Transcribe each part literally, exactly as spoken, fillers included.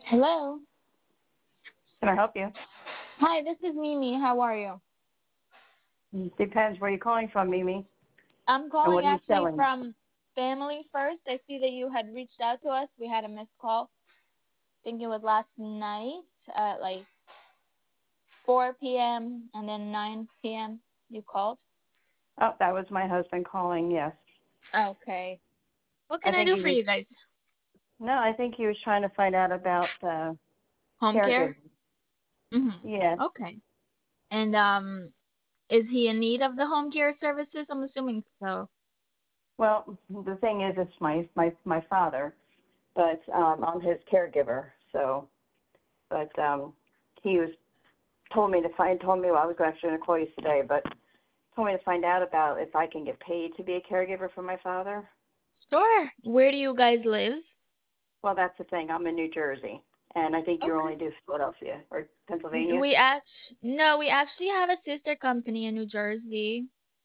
Hello. Can I help you? Hi, this is Mimi. How are you? Depends where you're calling from, Mimi, I'm and calling what are you actually selling? from Family First. I see that you had reached out to us. We had a missed call. I think it was last night at like four p m and then nine p m you called. Oh, that was my husband calling, yes. Okay. What I can I think do he for was, you guys? no, I think he was trying to find out about uh, Home care? caregivers. Mhm. Yes. Okay. And um is he in need of the home care services? I'm assuming so. Well, the thing is, it's my, my, my father, but um, I'm his caregiver, so, but um, he was, told me to find, told me, well, I was actually going to call you today, but told me to find out about if I can get paid to be a caregiver for my father. Sure. Where do you guys live? Well, that's the thing. I'm in New Jersey, and I think you Okay. only do Philadelphia or N- Pennsylvania. We act no, we actually have a sister company in New Jersey.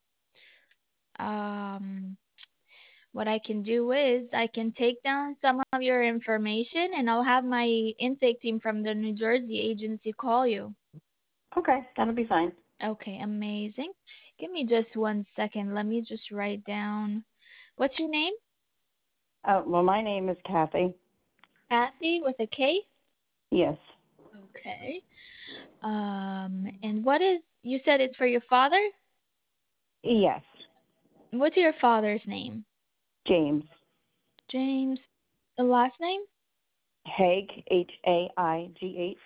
Um, what I can do is I can take down some of your information and I'll have my intake team from the New Jersey agency call you. Okay, that'll be fine. Okay, amazing. Give me just one second. Let me just write down. What's your name? Uh, well, my name is Kathy. Kathy with a K? Yes. Okay. Um, and what is, you said it's for your father? Yes. What's your father's name? James James. The last name? Haig, H A I G H.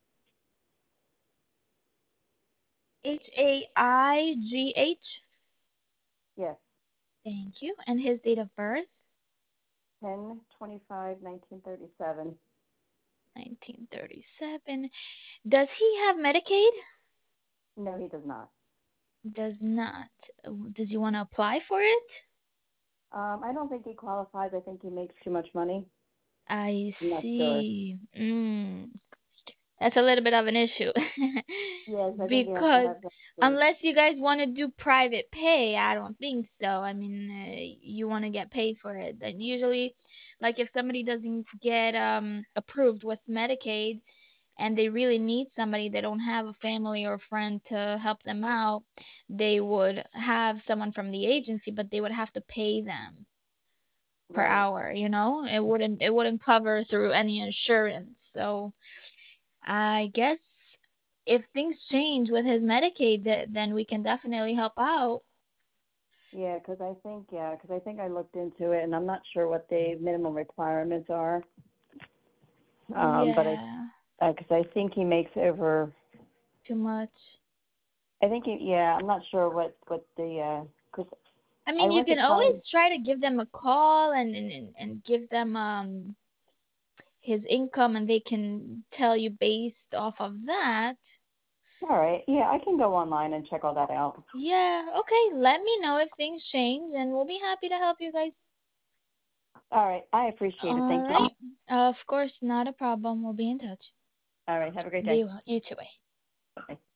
H A I G H. Yes. Thank you. And his date of birth? ten twenty-five nineteen thirty-seven. nineteen thirty-seven. Does he have Medicaid? No, he does not. Does not. Uh, Does he want to apply for it? Um, I don't think he qualifies. I think he makes too much money. I I'm not sure. see. Mm. That's a little bit of an issue. Yes, I think he has to Because have that too. unless you guys want to do private pay, I don't think so. I mean, uh, you want to get paid for it. And usually, like if somebody doesn't get um approved with Medicaid and they really need somebody, they don't have a family or friend to help them out, they would have someone from the agency, but they would have to pay them per Right. hour, you know? It wouldn't it wouldn't cover through any insurance. So I guess if things change with his Medicaid, th- then we can definitely help out. Yeah, because I think yeah, because I think I looked into it, and I'm not sure what the minimum requirements are. Um, but I Yeah, because I think he makes over. too much. I think he, yeah, I'm not sure what what the because I I mean, you went to can always find. try to give them a call and and, and and give them um his income, and they can tell you based off of that. All right, yeah, I can go online and check all that out. Yeah, okay. Let me know if things change, and we'll be happy to help you guys. All right, I appreciate it. All Thank you. right. Of course, not a problem. We'll be in touch. All right, have a great day. Be well. You too. Bye. Bye.